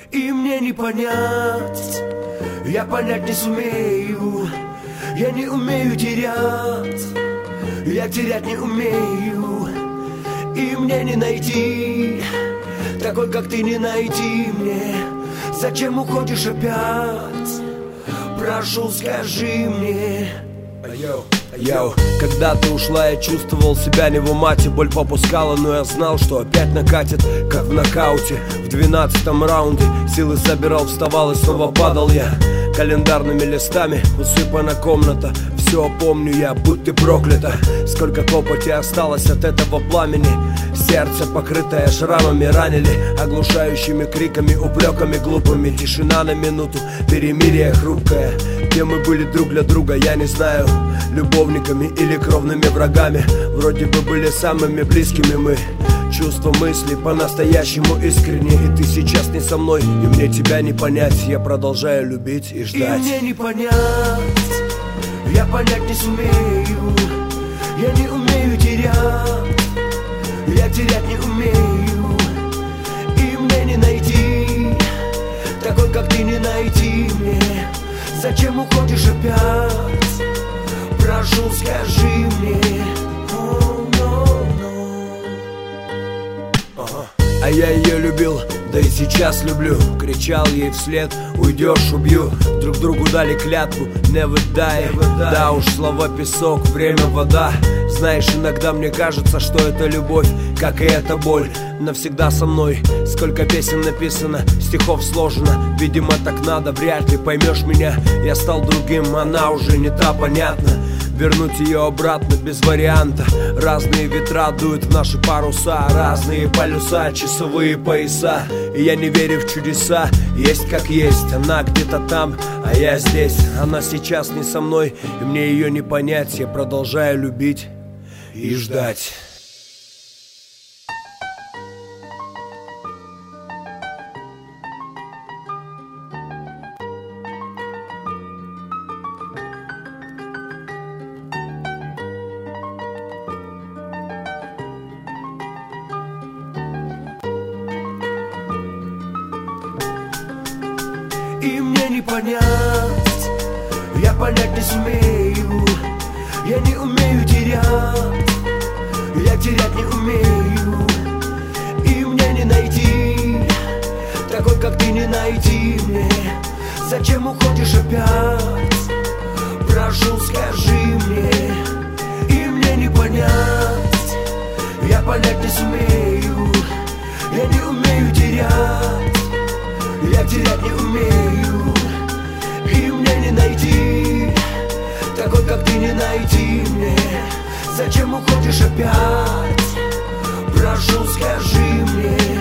И мне не понять, я понять не сумею. Я не умею терять, я терять не умею. И мне не найти такой, как ты, не найти мне. Зачем уходишь опять? Прошу, скажи мне. Йоу, когда ты ушла, я чувствовал себя не в умате. Боль попускала, но я знал, что опять накатит, как в нокауте. В 12-м раунде силы собирал, вставал и снова падал я. Календарными листами усыпана комната. Все помню я, будь ты проклята. Сколько копоти осталось от этого пламени. Сердце, покрытое шрамами, ранили оглушающими криками, упреками глупыми. Тишина на минуту, перемирие хрупкое. Где мы были друг для друга, я не знаю. Любовниками или кровными врагами. Вроде бы были самыми близкими мы. Чувства, мысли по-настоящему искренне. И ты сейчас не со мной, и мне тебя не понять. Я продолжаю любить и ждать. И мне не понять, я понять не сумею. Я не умею терять, я терять не умею. И мне не найти такой, как ты, не найти мне. Зачем уходишь опять? Прошу, скажи мне. А я ее любил, да и сейчас люблю. Кричал ей вслед: уйдешь, убью. Друг другу дали клятву, never die. Да уж, слова песок, время вода. Знаешь, иногда мне кажется, что это любовь, как и эта боль, навсегда со мной. Сколько песен написано, стихов сложено. Видимо, так надо, вряд ли поймешь меня. Я стал другим, она уже не та, понятно. Вернуть ее обратно без варианта. Разные ветра дуют в наши паруса, разные полюса, часовые пояса. И я не верю в чудеса, есть как есть. Она где-то там, а я здесь. Она сейчас не со мной, и мне ее не понять. Я продолжаю любить и ждать. И мне не понять, я понять не сумею. Я не умею терять, я терять не умею. И мне не найти такой, как ты, не найти мне. Зачем уходишь опять? Прошу, скажи мне. И мне не понять, я понять не сумею. Я не умею терять, я терять не умею. И мне не найти такой, как ты, не найти мне. Зачем уходишь опять? Прошу, скажи мне.